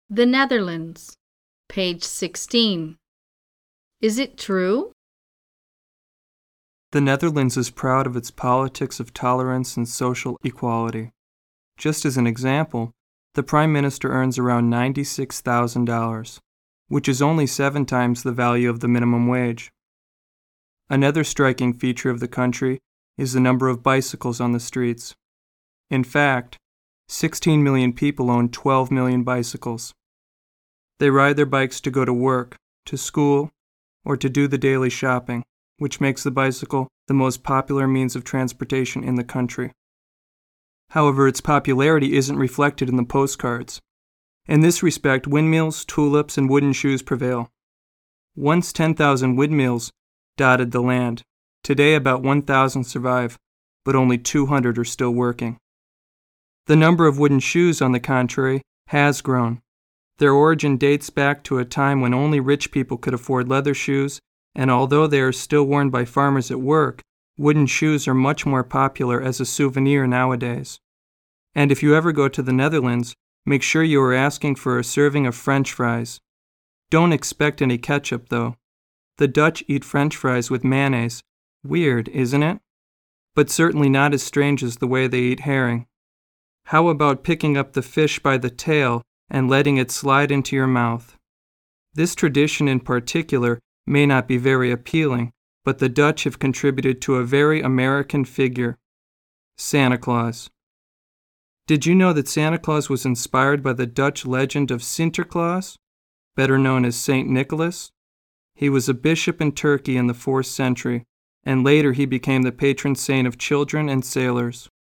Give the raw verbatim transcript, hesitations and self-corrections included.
The Netherlands, page sixteen. Is it true? The Netherlands is proud of its politics of tolerance and social equality. Just as an example, the Prime Minister earns around ninety-six thousand dollars, which is only seven times the value of the minimum wage. Another striking feature of the country is the number of bicycles on the streets. In fact, sixteen million people own twelve million bicycles. They ride their bikes to go to work, to school, or to do the daily shopping, which makes the bicycle the most popular means of transportation in the country. However, its popularity isn't reflected in the postcards. In this respect, windmills, tulips, and wooden shoes prevail. Once ten thousand windmills dotted the land. Today about one thousand survive, but only two hundred are still working. The number of wooden shoes, on the contrary, has grown. Their origin dates back to a time when only rich people could afford leather shoes, and although they are still worn by farmers at work, wooden shoes are much more popular as a souvenir nowadays. And if you ever go to the Netherlands, make sure you are asking for a serving of French fries. Don't expect any ketchup, though. The Dutch eat French fries with mayonnaise. Weird, isn't it? But certainly not as strange as the way they eat herring. How about picking up the fish by the tail and letting it slide into your mouth? This tradition in particular may not be very appealing, but the Dutch have contributed to a very American figure, Santa Claus. Did you know that Santa Claus was inspired by the Dutch legend of Sinterklaas, better known as Saint Nicholas? He was a bishop in Turkey in the fourth century, and later he became the patron saint of children and sailors.